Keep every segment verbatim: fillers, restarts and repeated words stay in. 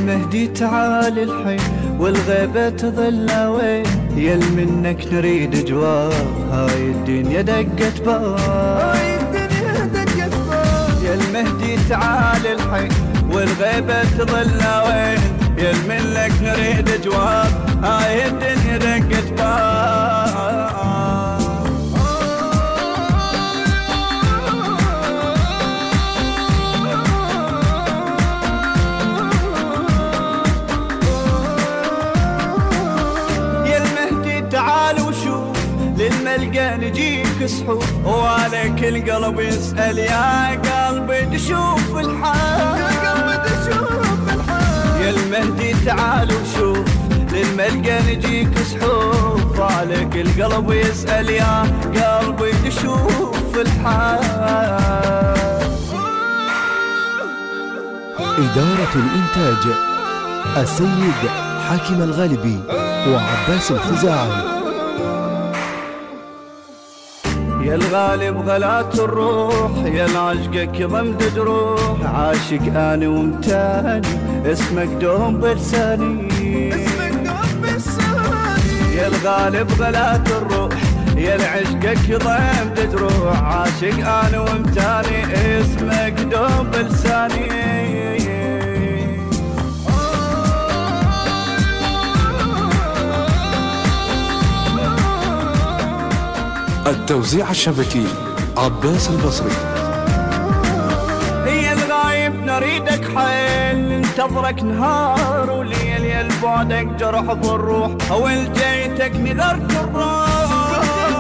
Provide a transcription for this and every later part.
المهدي تعال الحين والغيبة تظل وين، يل منك نريد جواب هاي الدنيا دقت باب، هاي الدنيا دقت باب. يا المهدي تعال الحين والغيبة تظل وين، يل منك نريد جواب هاي الدنيا دقت باب. تعال وشوف للملقى نجيك سحوف، وعليك القلب يسأل يا قلبي تشوف الحال، يا قلبي تشوف الحال. يا المهدي تعال وشوف للملقى نجيك سحوف، وعليك القلب يسأل يا قلبي تشوف الحال. إدارة الإنتاج السيد حاكم الغالبي وعباس الخزاعي. يا الغالب غلات الروح، يا العشقك ضمد جروح، عاشق اني ومتاني اسمك دوم بلساني، اسمك دوم بلساني. يا الغالب غلات الروح، يا العشقك ضمد جروح، عاشق اني ومتاني اسمك دوم بلساني. التوزيع الشبكي عباس البصري. هي الغايب نريدك حيل، ننتظرك نهار وليل، يا البعدك جرح بالروح ولجيتك نذرت الروح.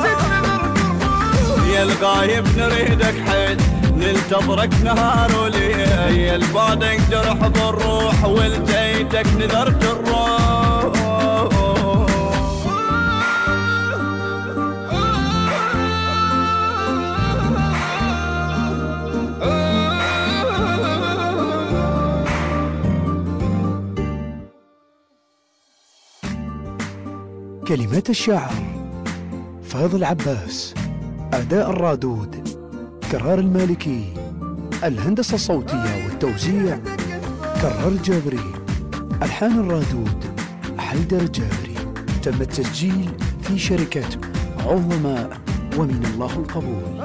يا الغايب نريدك حيل، ننتظرك نهار وليل، يا البعدك جرح بالروح ولجيتك نذرت الروح. كلمات الشاعر فاضل عباس، أداء الرادود كرار المالكي، الهندسة الصوتية والتوزيع كرار الجابري، ألحان الرادود حيدر الجابري. تم التسجيل في شركة عظماء ومن الله القبول.